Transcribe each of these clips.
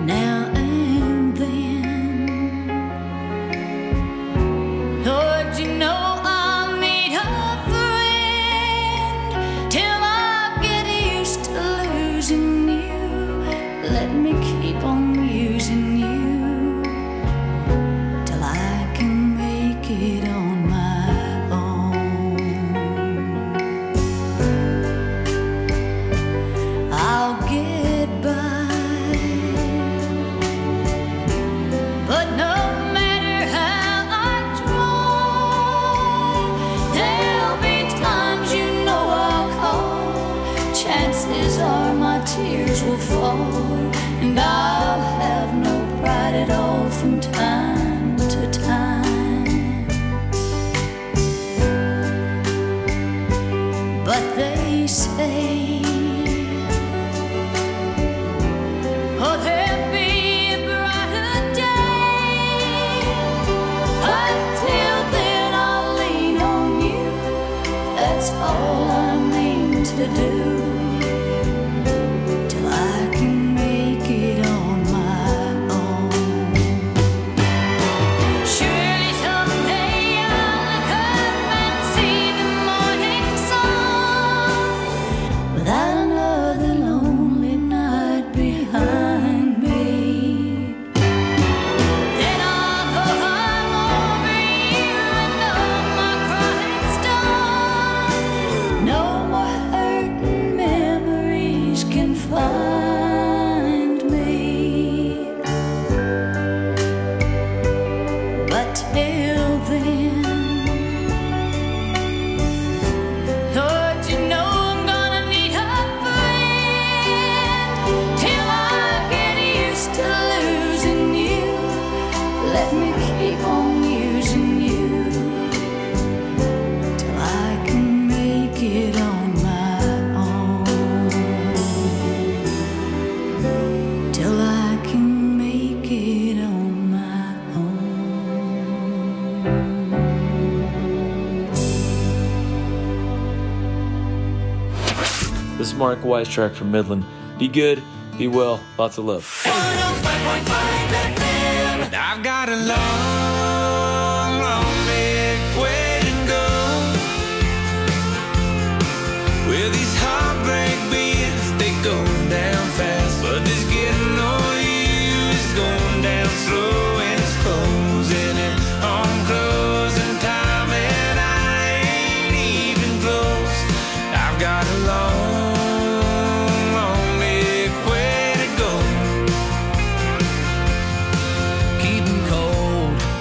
now and then. Lord, you know I'll need a friend till I get used to losing you. Let me keep on using you till I can make it on my own. I'll get by, but no matter how I try, there'll be times you know I'll call. Chances are my tears will fall, and I'll have no pride at all from time to time. But they say, oh, there'll be a brighter day. Until then I'll lean on you. That's all I mean to do till I can make it on my own. Surely someday I'll look up and see the morning sun without another lonely night behind me. Then I'll go home over you and all my crying's done. No more hurting memories can find me. But till then, Lord, you know I'm gonna need a friend till I get used to losing you. Let me keep on using you till I can make it on my own. Till I can make it on my own. This is Mark Weistrack from Midland. Be good, be well, lots of love. I've got a long, long big way to go. With these heartbreak beats, they go down fast. But this getting on you is going down slow, and it's closing in on closing time, and I ain't even close. I've got a long, long big way to go. Keeping cold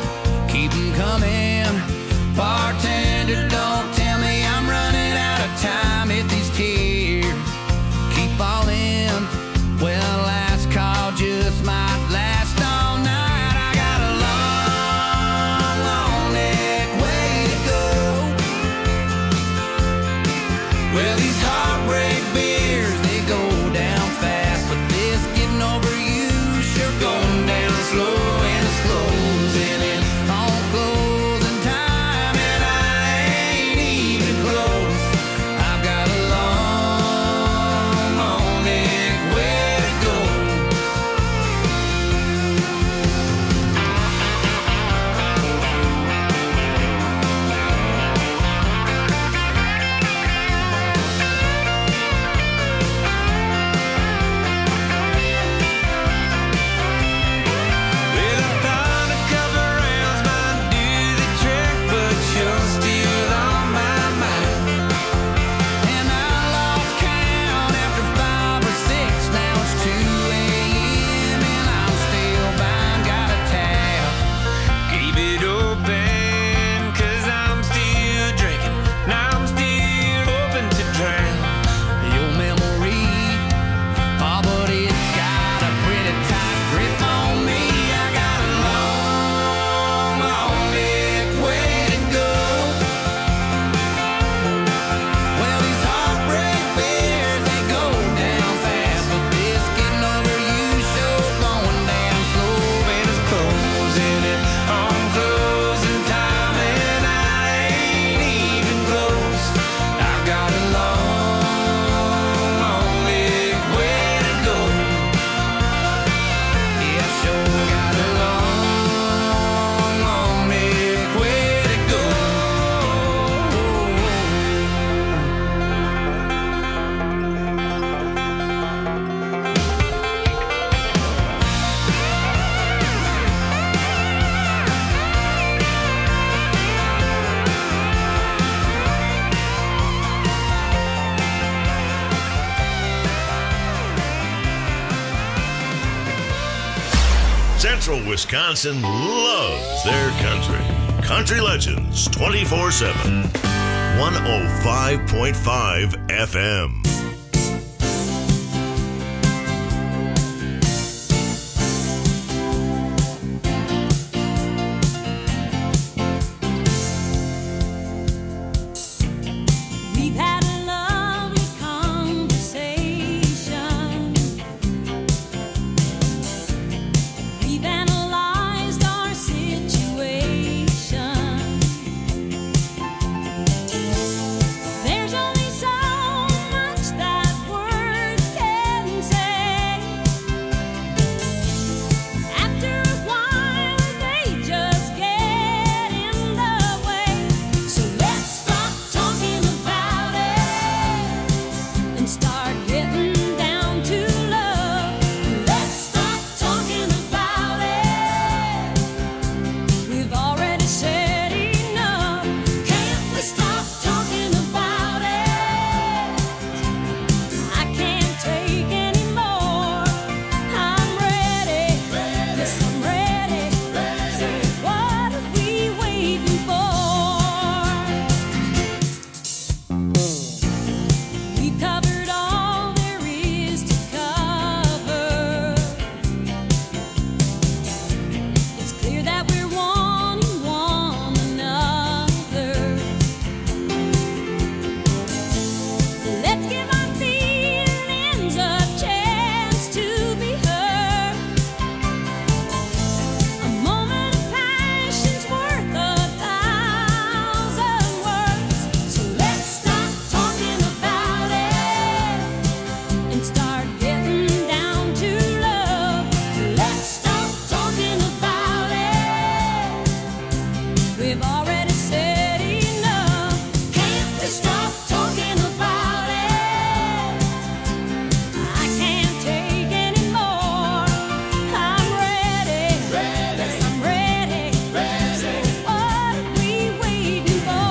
Central Wisconsin loves their country. Country Legends 24/7. 105.5 FM. There's only so much that words can say. After a while, they just get in the way. So let's stop talking about it and start getting down to love. Let's stop talking about it. We've already said enough. Can't we stop talking about it? I can't take any more. I'm ready. Yes, I'm ready. So what are we waiting for? We've covered all there is to cover. It's clear that we're wanting one another. Let's give our feelings a chance to be heard. A moment of passion's worth 1,000 words. So let's stop talking about it and start getting down to love. Let's stop talking about it. We've already said enough. Can't we stop talking about it? I can't take any more. I'm ready. Yes, I'm ready. So what are we waiting for?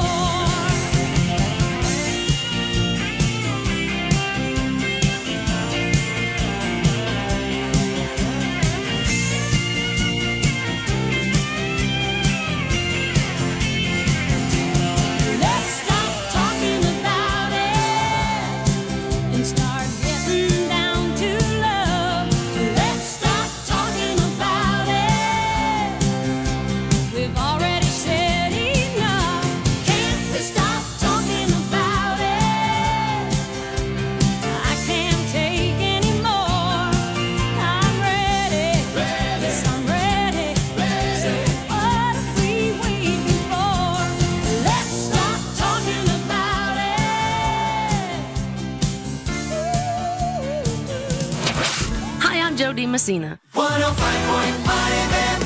Let's stop talking about it and start getting down to love. Let's stop talking about it. We've already said enough. Can't we stop talking about it? I can't take any more. I'm ready. Yes, I'm ready. So what are we waiting for? Let's stop talking about it. Hi, I'm Jody Messina. 105.5 FM.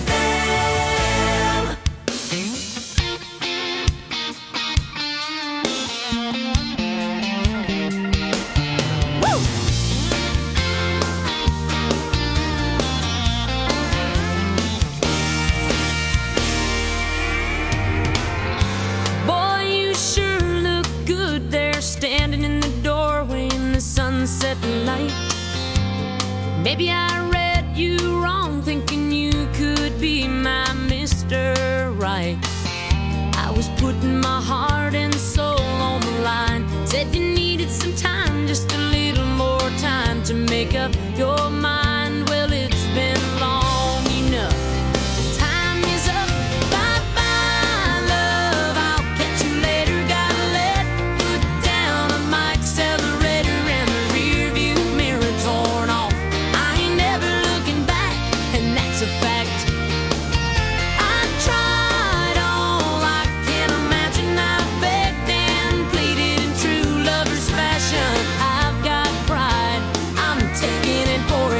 Boy, you sure look good there, standing in the doorway in the sunset light. Maybe I read you wrong, thinking you could be my Mr. Right. I was putting my heart and soul on the line. Said you needed some time, just a little more time to make up your mind. Well, it's been long enough. Time is up. Bye-bye, love. I'll catch you later. Gotta let foot down on my accelerator and the rear view mirror torn off. I ain't never looking back, and that's a fact. I tried all I can imagine. I begged and pleaded in true lover's fashion. I've got pride. I'm taking it for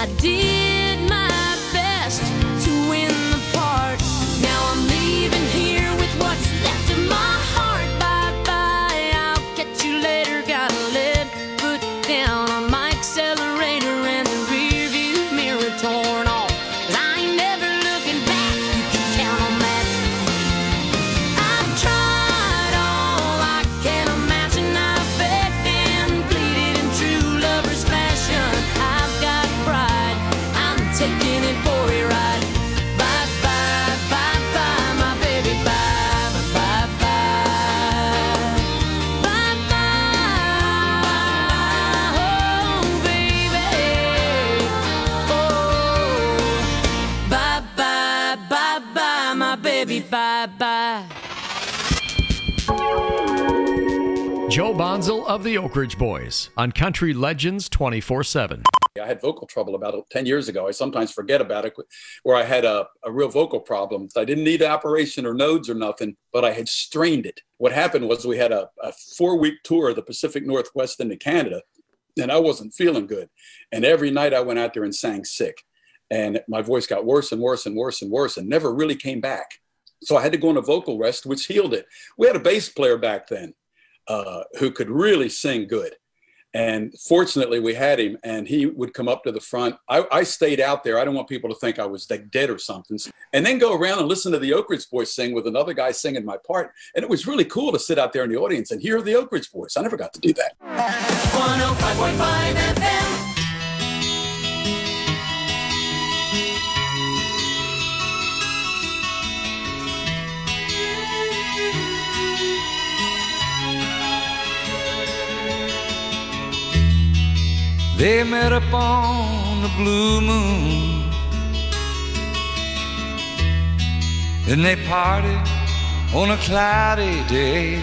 did my best to win the part. Now I'm leaving here with what's left of my heart. Bye-bye, I'll catch you later. Got a lead foot down on my accelerator and the rear view mirror torn off. 'Cause I ain't never looking back, you can count on that. I've tried all I can imagine. I've begged and pleaded in true lover's fashion. I've got pride, I'm taking it for a ride. Bye-bye, bye-bye, my baby, bye, bye-bye. Bye-bye, oh, baby. Oh, bye-bye, bye-bye, my baby, bye-bye. Joe Bonzel of the Oak Ridge Boys on Country Legends 24/7. I had vocal trouble about 10 years ago. I sometimes forget about it, where I had a real vocal problem. I didn't need an operation or nodes or nothing, but I had strained it. What happened was we had a 4-week tour of the Pacific Northwest into Canada, and I wasn't feeling good. And every night I went out there and sang sick. And my voice got worse and worse and worse and worse and never really came back. So I had to go on a vocal rest, which healed it. We had a bass player back then who could really sing good. And fortunately, we had him, and he would come up to the front. I stayed out there. I don't want people to think I was dead or something. And then go around and listen to the Oak Ridge Boys sing with another guy singing my part. And it was really cool to sit out there in the audience and hear the Oak Ridge Boys. I never got to do that. 105.5 FM. They met up on the blue moon, and they parted on a cloudy day.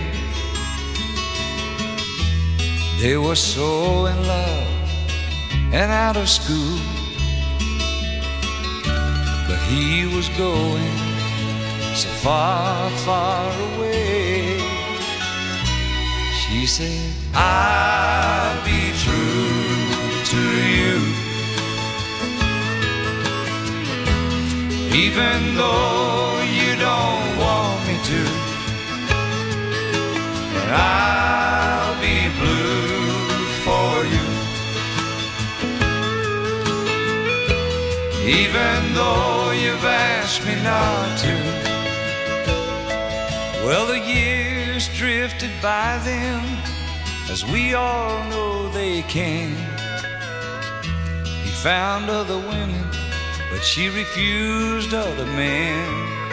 They were so in love and out of school, but he was going so far, far away. She said, I'll be true to you, even though you don't want me to. And I'll be blue for you, even though you've asked me not to. Well, the years drifted by them, as we all know they can. He found other women, but she refused other men.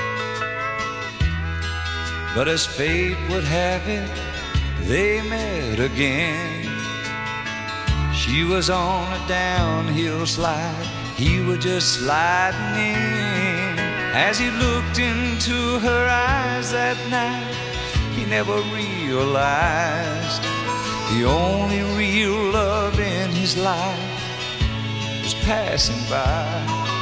But as fate would have it, they met again. She was on a downhill slide, he was just sliding in. As he looked into her eyes that night, he never realized the only real love in his life was passing by.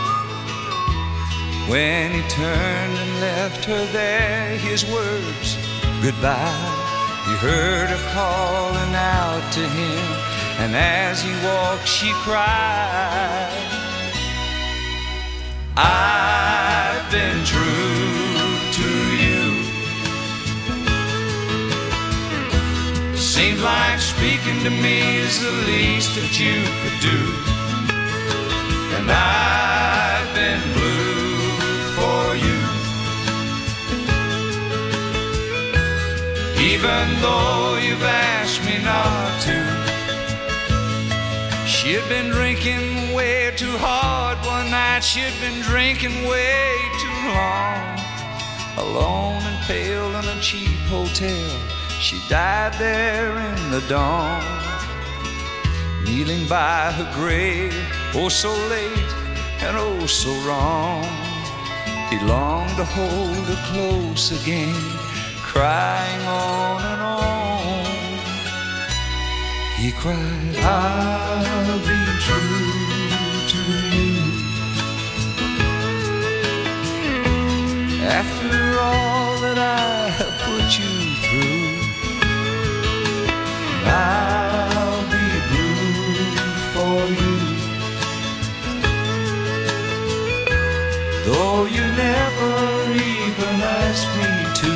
When he turned and left her there, his words, goodbye. He heard her calling out to him, and as he walked, she cried, I've been true to you. Seems like speaking to me is the least that you could do. And I've been blue for you, even though you've asked me not to. She had been drinking way too hard one night. She had been drinking way too long. Alone and pale in a cheap hotel, she died there in the dawn. Kneeling by her grave, oh so late and oh so wrong. He longed to hold her close again, crying on and on. He cried, I'll be true to you. After all that I have put you through, I'll be blue for you, though you never even asked me to.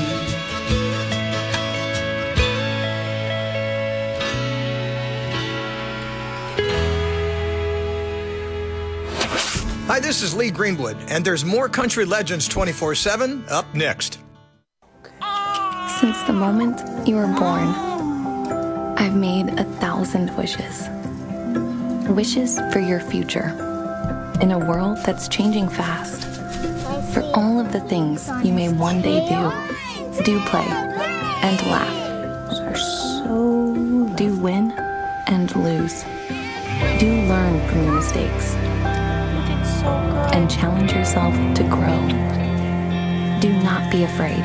Hi, this is Lee Greenwood, and there's more Country Legends 24/7 up next. Since the moment you were born, I've made 1,000 wishes. Wishes for your future, in a world that's changing fast. For all of the things you may one day do play and laugh. Do win and lose. Do learn from your mistakes. And challenge yourself to grow. Do not be afraid.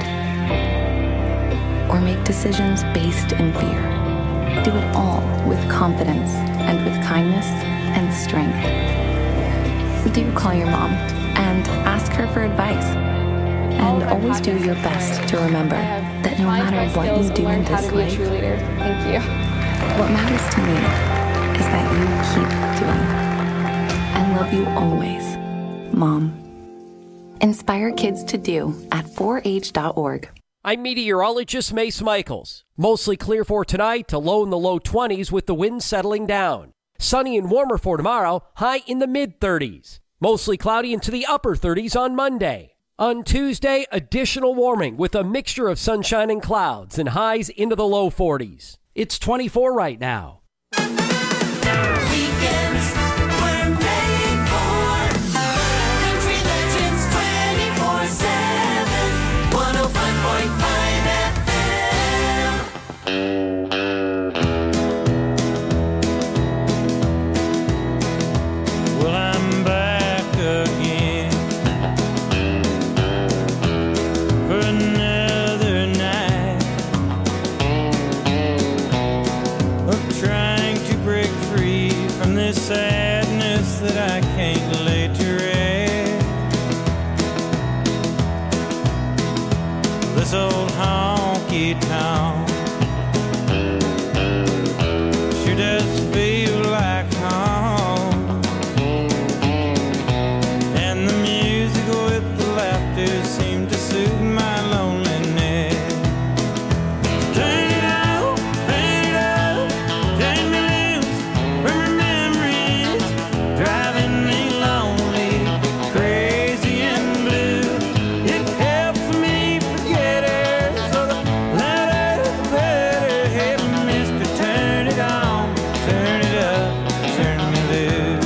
Or make decisions based in fear. Do it all with confidence and with kindness and strength. Do call your mom and ask her for advice. And always do your best to remember that no matter what you do in this life, thank you. What matters to me is that you keep doing. I love you always, Mom. Inspire kids to do at 4h.org. I'm meteorologist Mace Michaels. Mostly clear for tonight to low in the low 20s with the wind settling down. Sunny and warmer for tomorrow, high in the mid-30s. Mostly cloudy into the upper 30s on Monday. On Tuesday, additional warming with a mixture of sunshine and clouds and highs into the low 40s. It's 24 right now. Weekends were made for Country Legends 24/7, 105.5 FM. Well, I'm back again for another night of trying to break free from this sadness that I can't lay to rest. This old honky tonk sure does feel like home, and the music with the laughter seem to soothe my loneliness. Turn it up, turn me loose from your memories, driving me lonely, crazy and blue. It helps me forget her, so the louder the better. Hey, mister, turn it on, turn it up, turn me loose.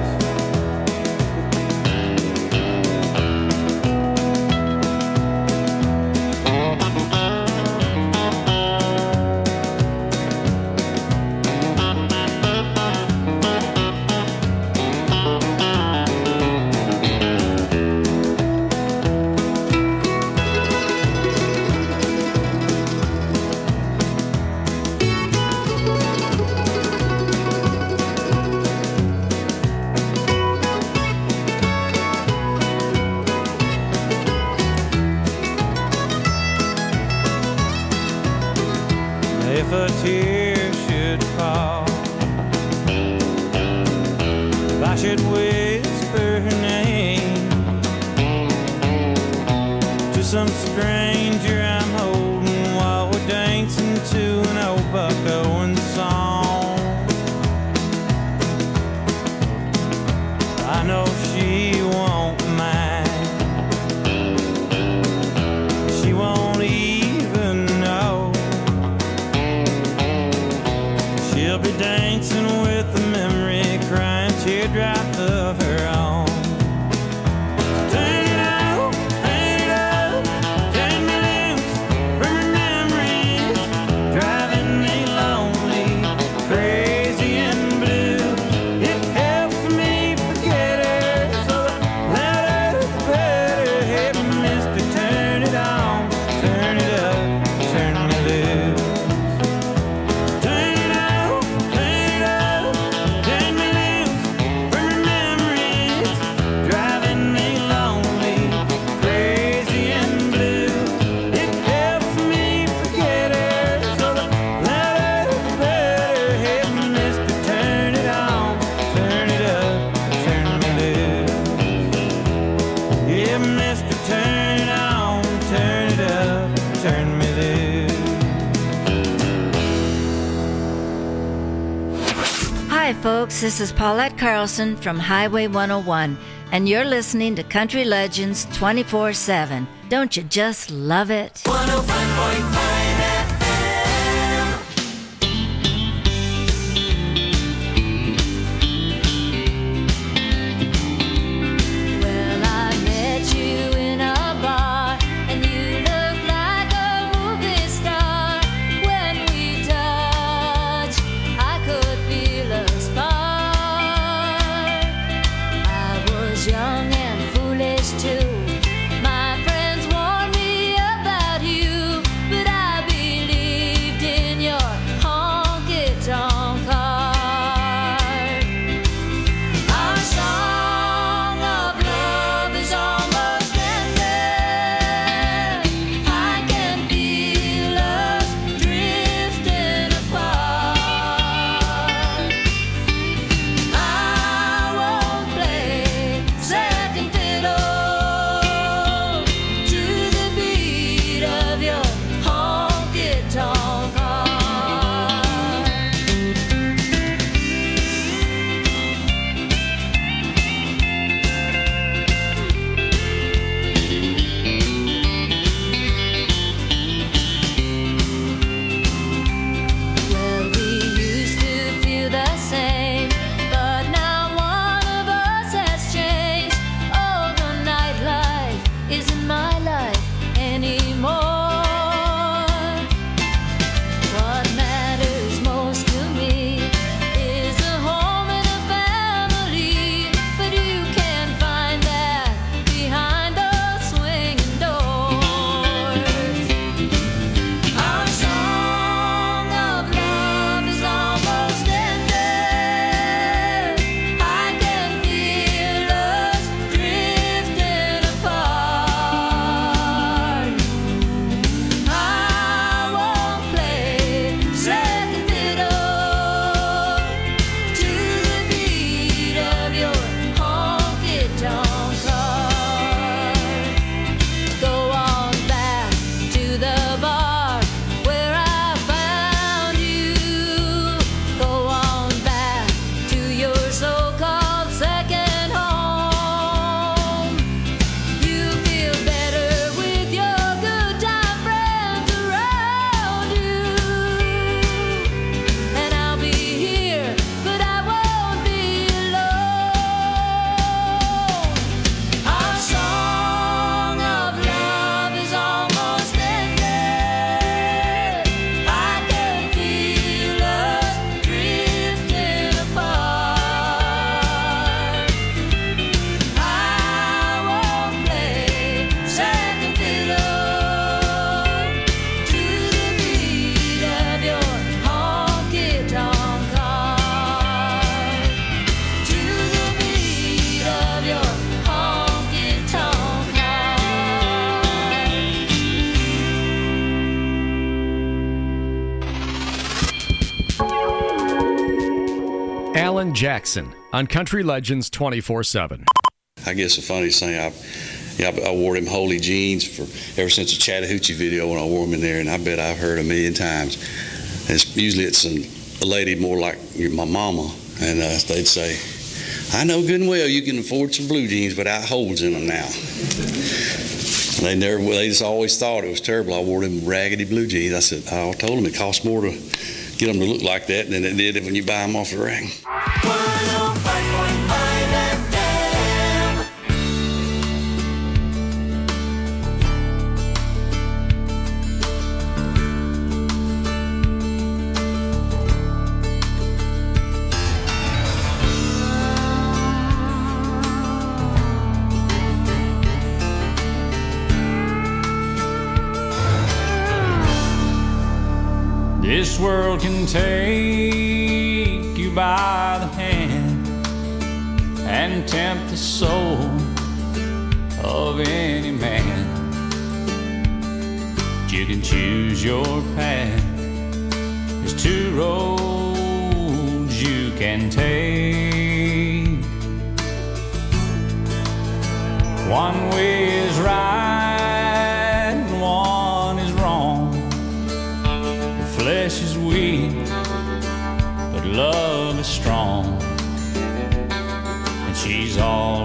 If a tear should fall, if I should whisper her name to some stranger I'm holding while we're dancing to an old Buck Owens song, I know she won't mind. She won't even know. She'll be dancing with the memory, crying teardrops of her own. Turn it up, turn me folks. This is Paulette Carlson from Highway 101, and you're listening to Country Legends 24/7. Don't you just love it? 105.5 Well, I met you in a bar, and you looked like a movie star. When we touched, I could feel a spark. I was young and foolish too. My friends warned me about you, but I believed in your honky-tonk heart. Our song of love is almost ended. I can feel us drifting apart. I won't play second fiddle to the beat of your honky-tonk heart. Well, we used to feel the same, but now one of us has changed. Oh, the nightlife isn't my life anymore. What matters most to me is a home and a family, but you can't find that behind those swinging doors. Our song of love is almost ended. I can feel us drifting apart. I won't play second fiddle to the beat of your honky-tonk heart. Go on back to the bar where I found you. Go on back to your so-called second home. You feel better with your good time friends around you. And I'll be here, but I won't be alone. Our song of love is almost ended. I can feel us drifting apart. I won't play second fiddle to the beat of your honky-tonk heart. To the beat of your honky-tonk heart. Alan Jackson on Country Legends 24/7. I guess the funniest thing, I wore them holy jeans ever since the Chattahoochee video when I wore them in there, and I bet I've heard a million times. Usually it's a lady more like my mama, and they'd say, "I know good and well you can afford some blue jeans without holes in them now." And they just always thought it was terrible. I wore them raggedy blue jeans. I said, I told them it costs more to get them to look like that than it did when you buy them off the rack. 105.5 FM. This world can take you by the hand and tempt the soul of any man. You can choose your path. There's two roads you can take. One way is right and one is wrong. The flesh is weak, but love is strong.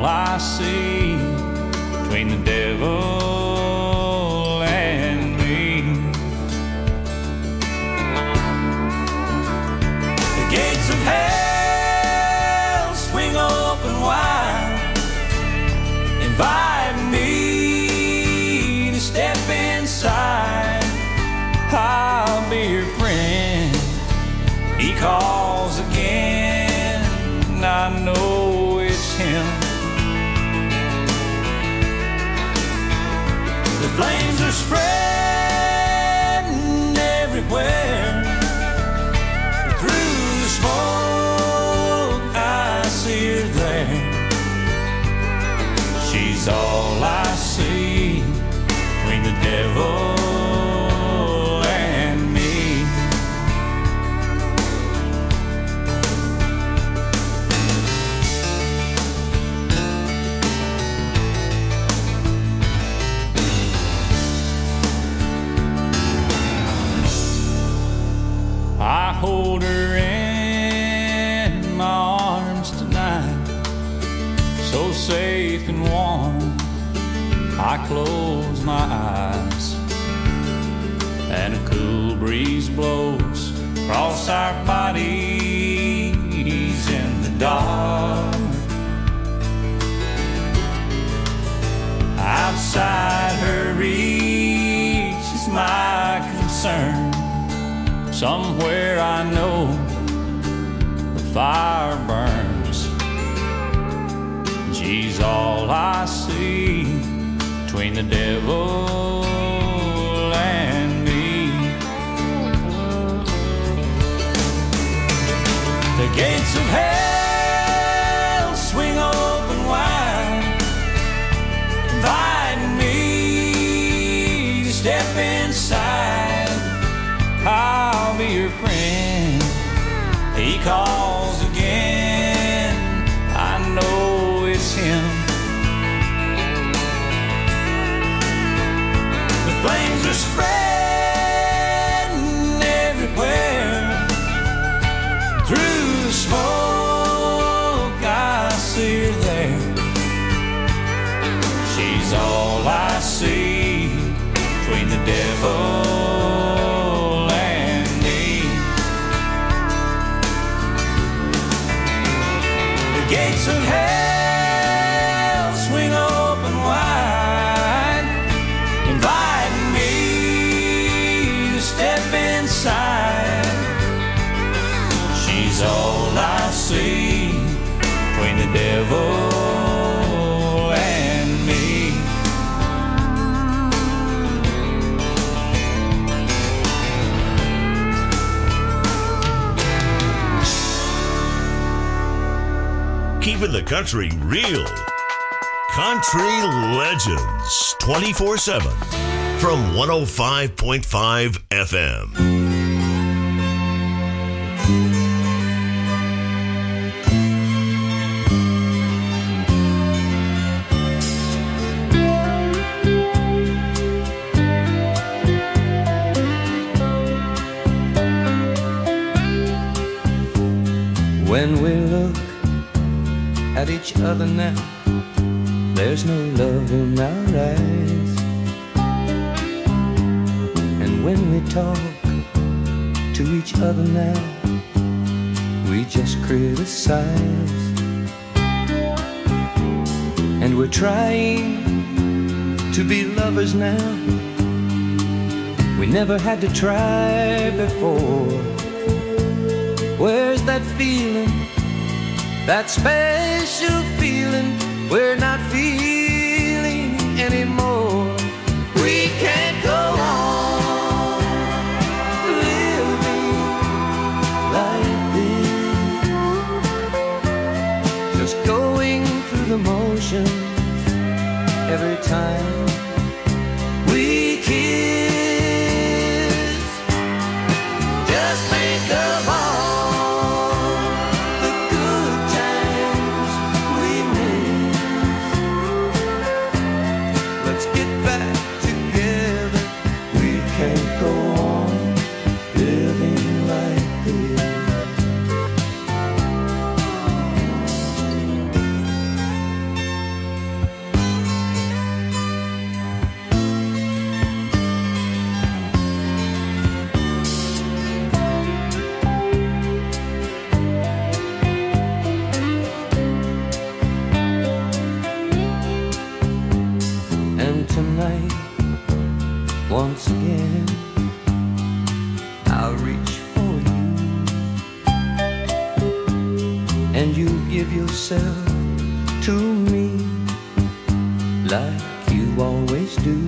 I see between the devil and me. The gates of hell swing open wide, inviting me to step inside. I'll be your friend. He calls again, and I know it's him. The flames are spreading everywhere. Through the smoke, I see her there. She's all I see between the devil and me. I hold her in my arms tonight, so safe and warm. I close my eyes, and a cool breeze blows across our bodies in the dark. Outside her reach is my concern. Somewhere I know the fire burns. She's all I see between the devil and me. The gates of hell swing open wide, inviting me to step inside. I'll be your friend. He calls again, I know it's him. The flames are spreading everywhere. Through the smoke, I see her there. She's all I see between the devil and me. The gates of hell swing open wide, inviting me to step inside. She's all I see between the devil and me. Keeping the country real. Country Legends 24/7 from 105.5 FM. When we look at each other now, there's no love in our eyes. And when we talk to each other now, we just criticize. And we're trying to be lovers now. We never had to try before. Where's that feeling? That special feeling we're not feeling anymore. We can't go on living like this, just going through the motions every time we kiss. Just think of all And tonight, once again, I'll reach for you, and you give yourself to me like you always do.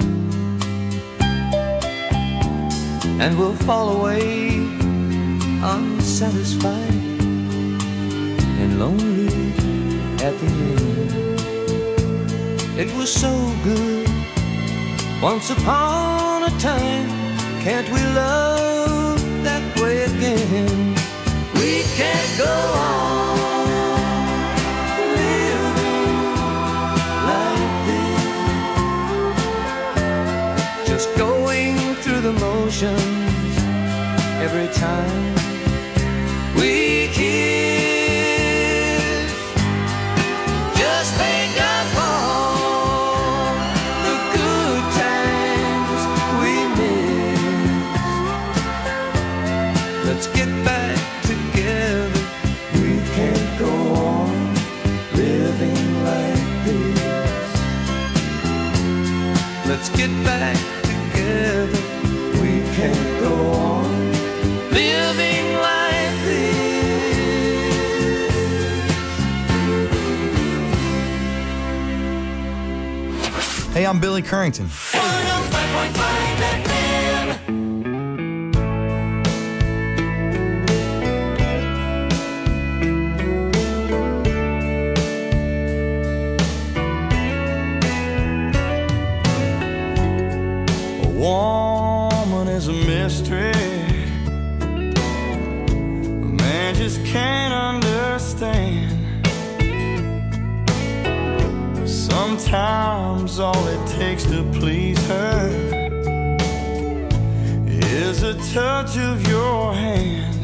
And we'll fall away unsatisfied and lonely at the end. It was so good once upon a time. Can't we love that way again? We can't go on living like this, just going through the motions every time we kiss. Just think of all the good times we missed. Let's get back together. We can't go on living like this. Let's get back together. We can't go on living like this. Hey, I'm Billy Currington. 105.5 FM. A woman is a mystery. A man just can't understand. Sometimes all it takes to please her is a touch of your hand.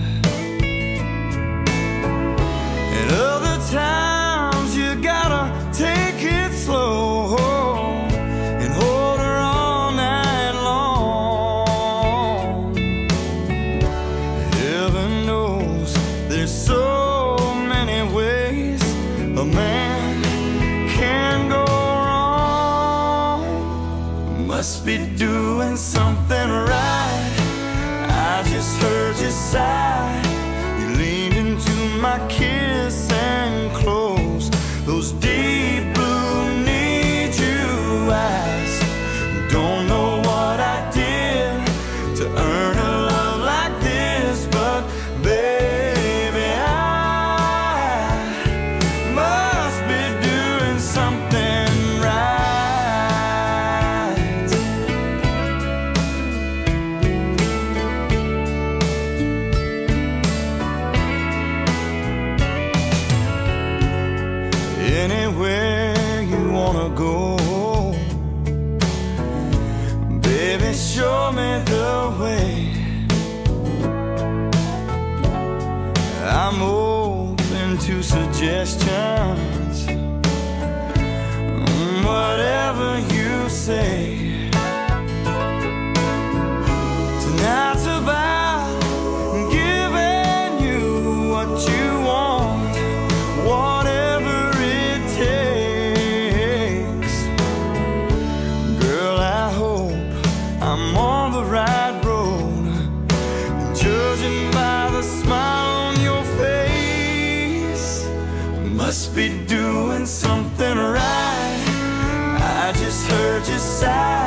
And other times you gotta take it slow and hold her all night long. Heaven knows there's so many ways a man can go wrong. Must be doing something right. I just heard you sigh. You leaned into my kiss and closed those deep blue need you eyes. Don't know what I did to earn a love like this, but baby, I must be doing something right. Anywhere you wanna go, baby, show me the way. I'm open to suggestions, whatever you say. Tonight's about giving you what you want, whatever it takes. Girl, I hope I'm on the right road, judging by the smile on your face. Must be doing something right. I just heard you sigh.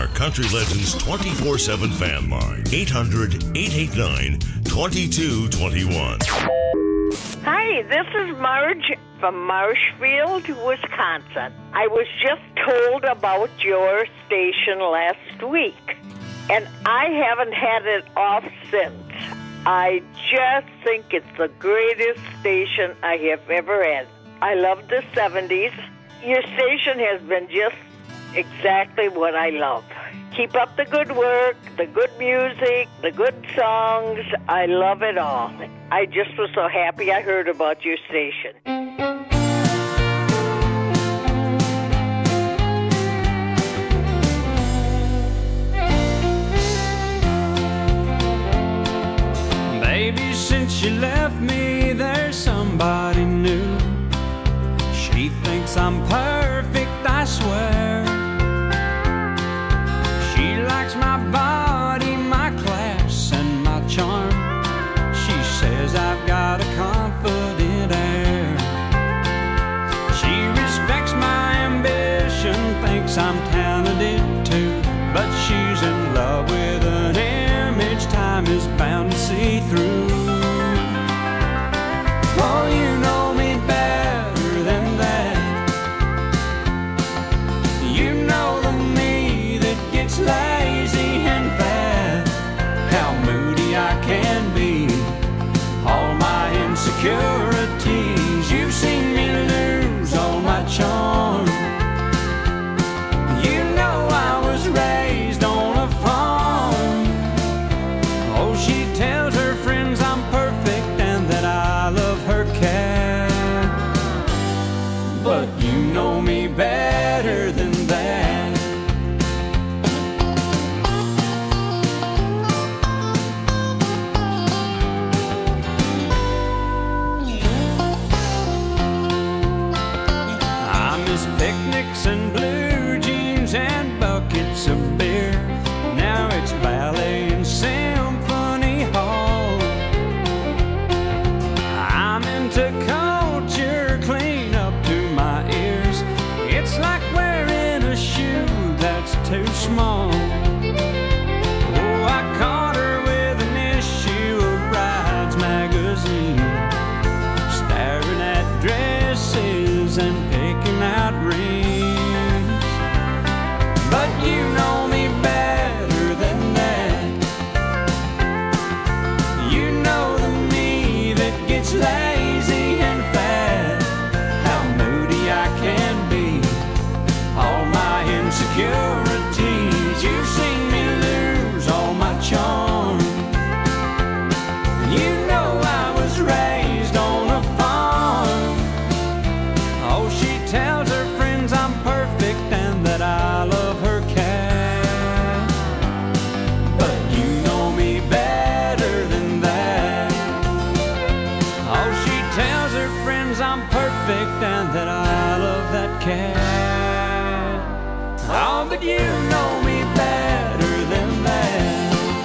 our Country Legends 24/7 fan line, 800-889-2221. Hi, this is Marge from Marshfield, Wisconsin. I was just told about your station last week, and I haven't had it off since. I just think it's the greatest station I have ever had. I love the 70s. Your station has been just exactly what I love. Keep up the good work, the good music, the good songs. I love it all. I just was so happy I heard about your station. Baby, since you left me, there's somebody new. She thinks I'm perfect, I swear. She likes my body, my class, and my charm. She says I've got a confident air. She respects my ambition, thinks I'm talented too. But she's in love with an image time is bound to see through. Oh, you know me better than that. You know the me that gets lazy and fat. How moody I can be, all my insecurities. You've seen me lose all my charm. You know I was raised on a farm. Oh, she tells her friends I'm perfect and that I love her cat. But you know me better than that. I miss picnics and blue jeans and buckets of beer. Now it's ballet and symphony hall. I'm into culture clean up to my ears. It's like wearing a shoe that's too small. Oh, I caught her with an issue of Brides magazine, staring at dresses and picking out rings. But you know me better than that. You know the me that gets lazy and fat. How moody I can be, all my insecurities. You've seen me lose all my charm. You know I was raised on a farm. Oh, she tells her friends I'm perfect and that I love her cat. But you know me better than that. Oh, she tells her friends I'm perfect and that I love that cat. Oh, but you know me better than that.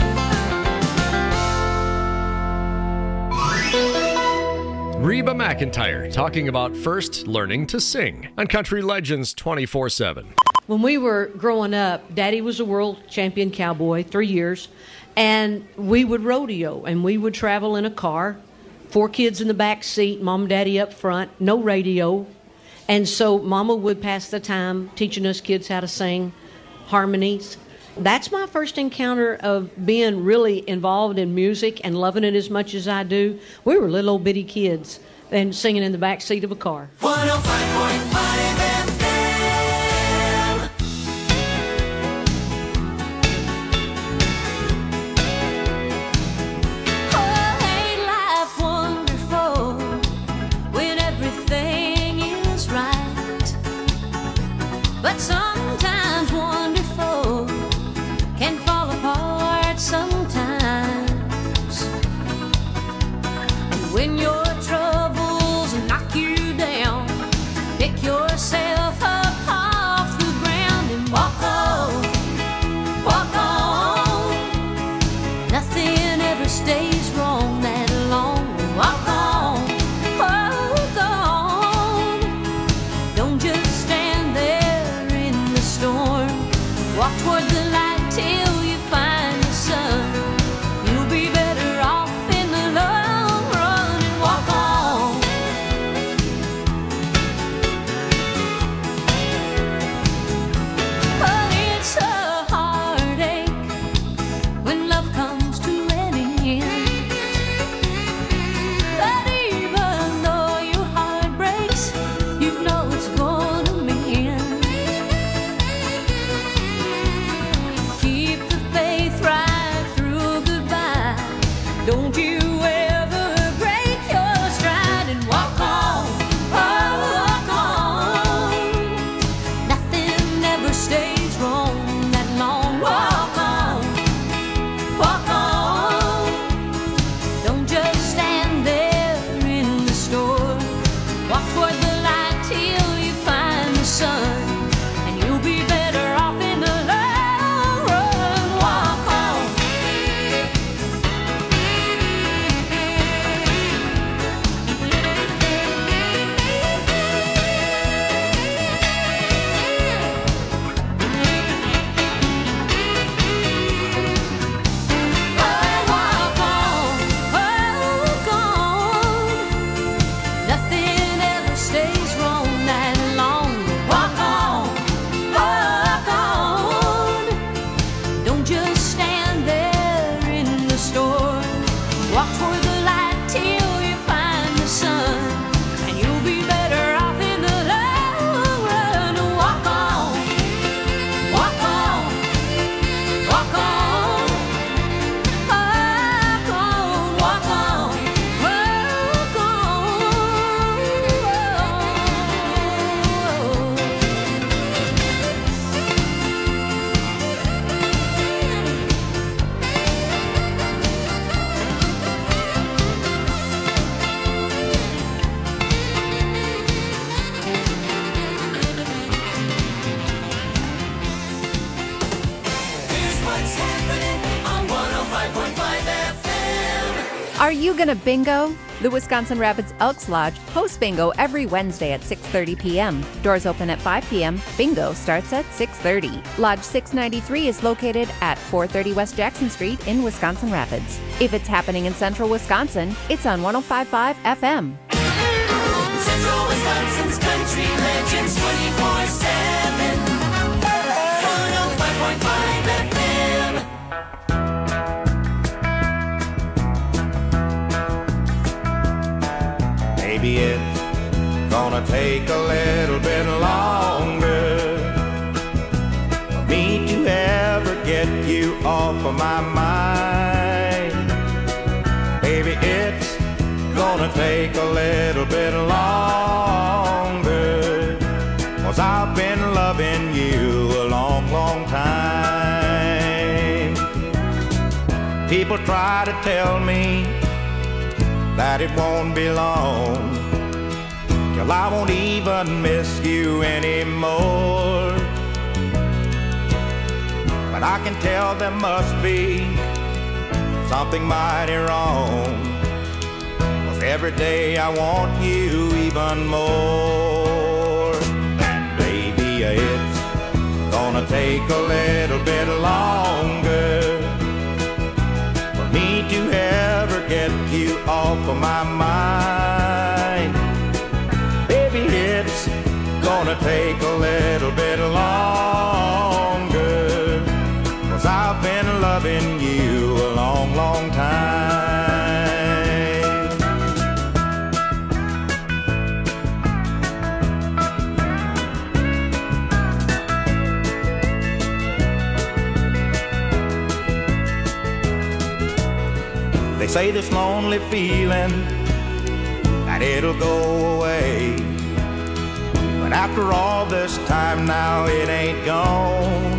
Reba McEntire talking about first learning to sing on Country Legends 24/7. When we were growing up, Daddy was a world champion cowboy, 3 years, and we would rodeo, and we would travel in a car, 4 kids in the back seat, Mom and Daddy up front, no radio. And so Mama would pass the time teaching us kids how to sing harmonies. That's my first encounter of being really involved in music and loving it as much as I do. We were little old bitty kids and singing in the back seat of a car. 105.5 FM. Oh, ain't life wonderful when everything is right? But sometimes wonderful can fall apart sometimes. And when your troubles knock you down, pick yourself up off the ground and walk on, walk on. Nothing ever stays wrong that long. Walk on, walk on. Don't just stand there in the storm. Walk toward the light. Don't you ever break your stride and walk on, walk on. Nothing ever stays wrong that long. Walk on, walk on. Don't just stand there in the store. Walk toward the light till you find the sun, and you'll be better off in the long run. Walk on. Walk on, walk on. Nothing ever stays wrong that long. Walk on, walk on. Don't just stand there in the store. Walk toward the light till you find the sun, and you'll be better off in the long run. Walk on, walk on, walk on. Walk on, walk on, walk Here's what's happening on 105.5 FM. Are you gonna bingo? The Wisconsin Rapids Elks Lodge hosts bingo every Wednesday at 6:30 p.m. Doors open at 5 p.m. Bingo starts at 6:30. Lodge 693 is located at 430 West Jackson Street in Wisconsin Rapids. If it's happening in central Wisconsin, it's on 105.5 FM. Central Wisconsin's Country Legends 24/7. 105.5 FM. Maybe it's gonna take a little bit longer for me to ever get you off of my mind. Maybe it's gonna take a little bit longer, 'cause I've been loving you a long, long time. People try to tell me that it won't be long till I won't even miss you anymore. But I can tell there must be something mighty wrong, 'cause every day I want you even more. And baby, it's gonna take a little bit longer for me to ever get you off of my mind. Baby, it's gonna take a little bit longer, 'cause I've been loving you a long, long time. They say this lonely feeling, that it'll go away, but after all this time now it ain't gone.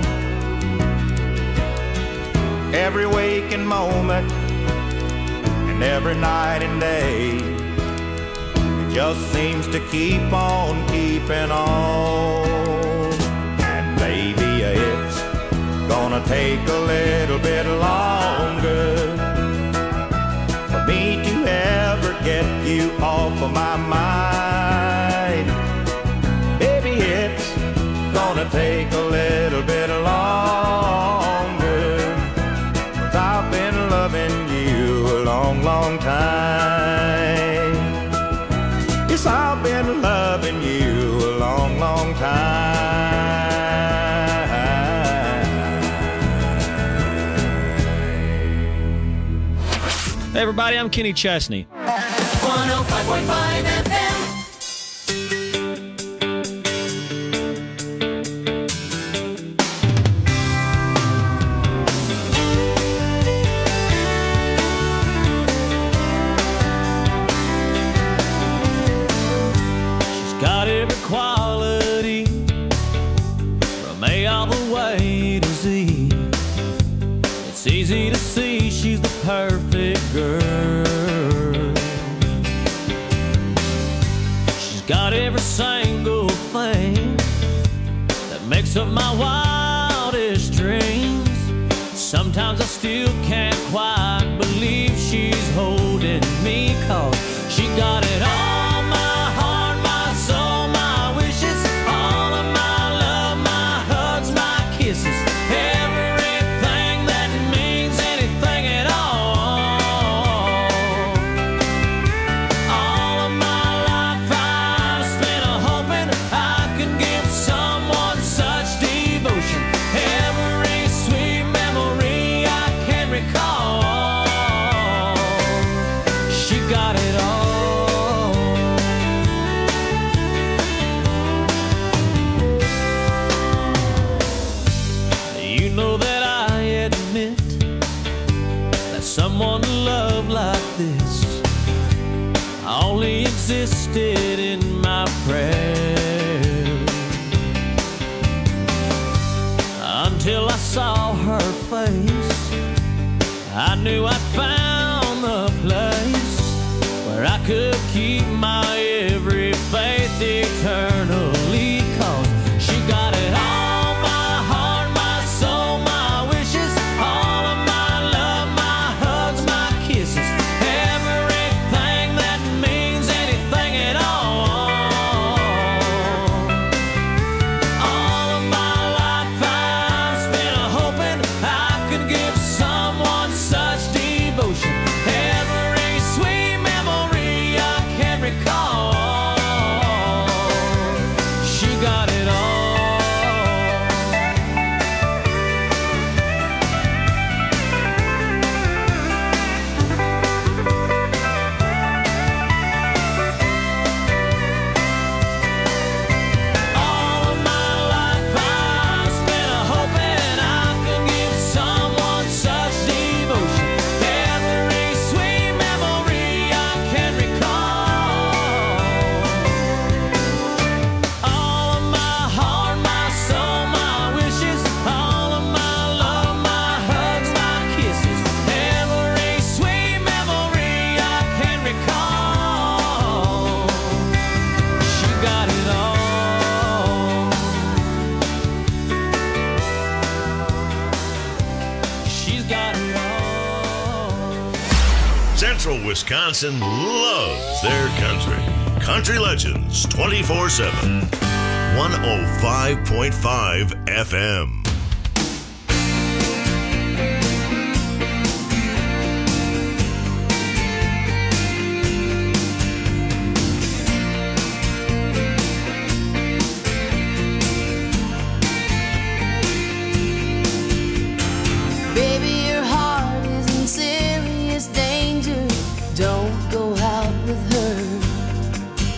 Every waking moment and every night and day, it just seems to keep on keeping on. And baby, it's gonna take a little bit longer for me to ever get you off of my mind. Baby, it's gonna take a little bit longer, 'cause I've been loving you a long, long time. Yes, I've been loving you a long, long time. Hey everybody, I'm Kenny Chesney. 105.5 FM. It's easy to see she's the perfect girl. She's got every single thing that makes up my wildest dreams. Sometimes I still can't quite believe she's holding me, 'cause she got it all, my heart, my soul, my wishes, all of my love, my hugs, my kisses, everything that means anything at all. All of my life I've spent hoping I could give someone such devotion. Every sweet memory I can recall, she got it all. You know that I admit that someone to love like this only existed in my prayers, until I saw her face. I knew I'd found the place where I could keep my every faith eternally, 'cause she got it all, my heart, my soul, my wishes, all of my love, my hugs, my kisses, everything that means anything at all. All of my life I've spent hoping I could give someone such devotion. Every sweet memory I can recall, she got it all. All of my life I've spent hoping I could give someone such devotion. Every sweet memory I can recall. All of my heart, my soul, my wishes, all of my love, my hugs, my kisses, every sweet memory I can recall. She got it all. She's got it all. Central Wisconsin loves their country. Country Legends 24/7. 105.5 FM. Baby, your heart is in serious danger. Don't go out with her.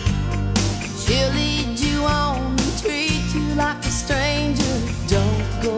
She'll lead you on and treat you like a stranger. Don't go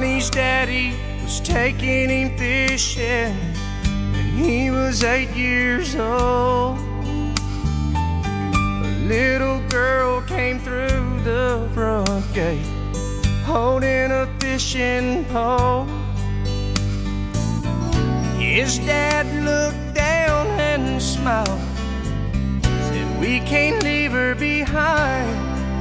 Johnny's daddy was taking him fishing when he was 8 years old. A little girl came through the front gate holding a fishing pole. His dad looked down and smiled, said, "We can't leave her behind.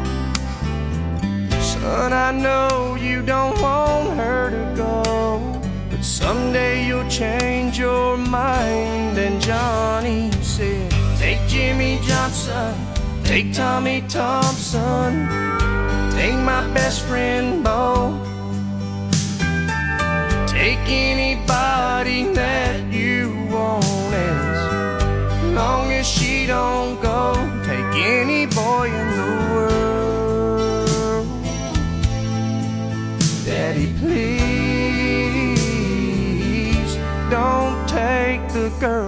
Son, I know you don't want her to go, but someday you'll change your mind." And Johnny said, "Take Jimmy Johnson, take Tommy Thompson, take my best friend Bo, take anybody that you want, as long as she don't go. Take any boy in the world. Daddy, please don't take the girl."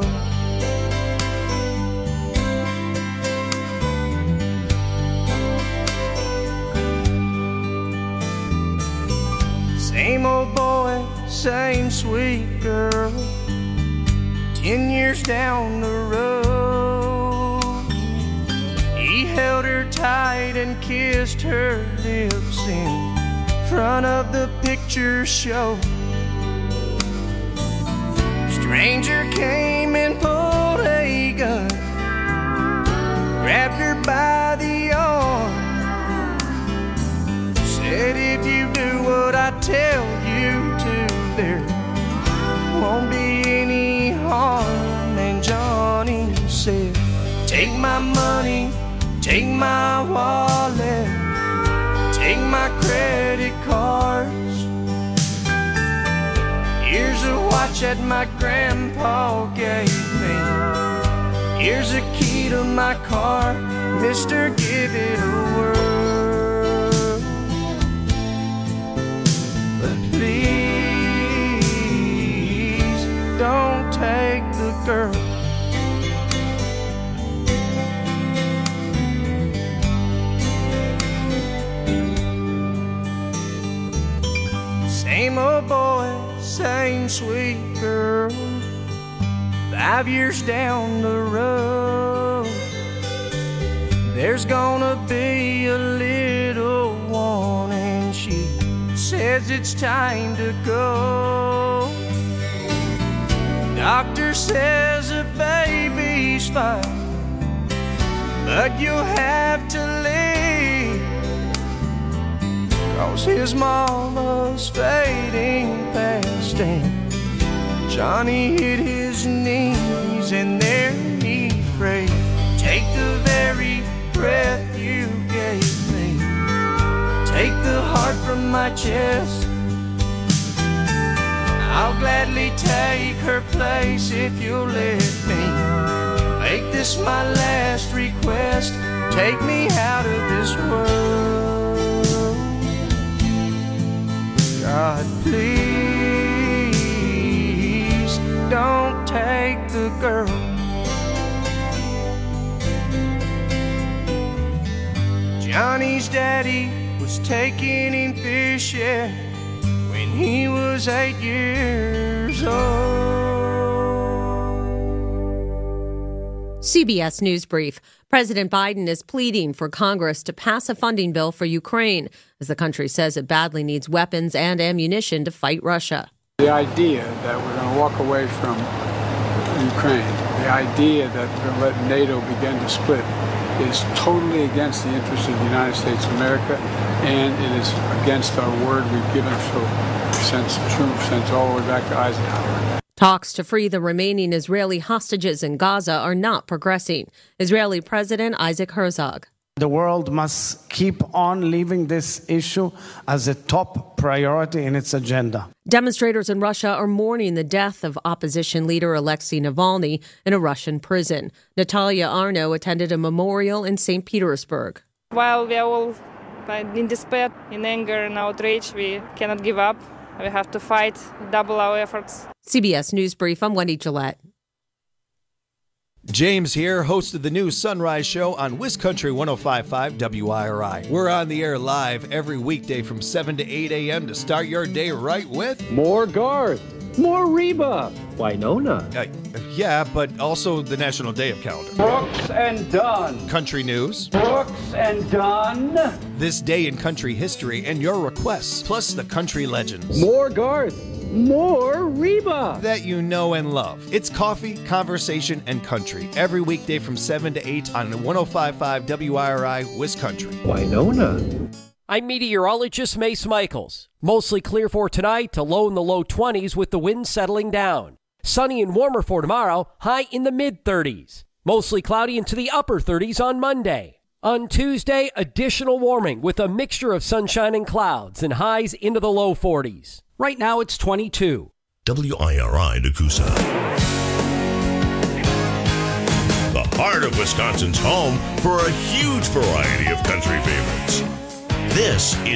Same old boy, same sweet girl, 10 years down the road. He held her tight and kissed her lips in front of the picture show. Stranger came and pulled a gun, grabbed her by the arm, said, "If you do what I tell you to, there won't be any harm." And Johnny said, "Take my money, take my wallet, take my credit cards. Here's a watch that my grandpa gave me. Here's a key to my car. Mister, give it a whirl. But please don't take the girl." Same old boy, same sweet girl, 5 years down the road. There's gonna be a little one, and she says it's time to go. Doctor says the baby's fine, but you'll have to leave, 'cause his mama's fading fast. And Johnny hit his knees and there he prayed, "Take the very breath you gave me, take the heart from my chest. I'll gladly take her place if you'll let me. Make this my last request, take me out of this world. God, please don't take the girl." Johnny's daddy was taking him fishing when he was 8 years old. CBS News Brief. President Biden is pleading for Congress to pass a funding bill for Ukraine, as the country says it badly needs weapons and ammunition to fight Russia. The idea that we're going to walk away from Ukraine, the idea that we're going to let NATO begin to split, is totally against the interests of the United States of America, and it is against our word we've given since all the way back to Eisenhower. Talks to free the remaining Israeli hostages in Gaza are not progressing. Israeli President Isaac Herzog. The world must keep on leaving this issue as a top priority in its agenda. Demonstrators in Russia are mourning the death of opposition leader Alexei Navalny in a Russian prison. Natalia Arno attended a memorial in St. Petersburg. While we are all in despair, in anger and outrage, we cannot give up. We have to fight, double our efforts. CBS News Brief, I'm Wendy Gillette. James here, host of the new Sunrise Show on WisCountry 105.5 WIRI. We're on the air live every weekday from 7 to 8 a.m. to start your day right with more Garth, more Reba, Winona. Yeah, but also the National Day of Calendar. Brooks and Dunn. Country news. Brooks and Dunn. This day in country history and your requests, plus the country legends. More Garth. More Reba that you know and love. It's coffee, conversation, and country every weekday from 7 to 8 on 105.5 WIRI WisCountry. Winona. I'm meteorologist Mace Michaels. Mostly clear for tonight to low in the low 20s with the wind settling down. Sunny and warmer for tomorrow, high in the mid-30s. Mostly cloudy into the upper 30s on Monday. On Tuesday, additional warming with a mixture of sunshine and clouds and highs into the low 40s. Right now it's 22. WIRI Nakusa. The heart of Wisconsin's home for a huge variety of country favorites. This is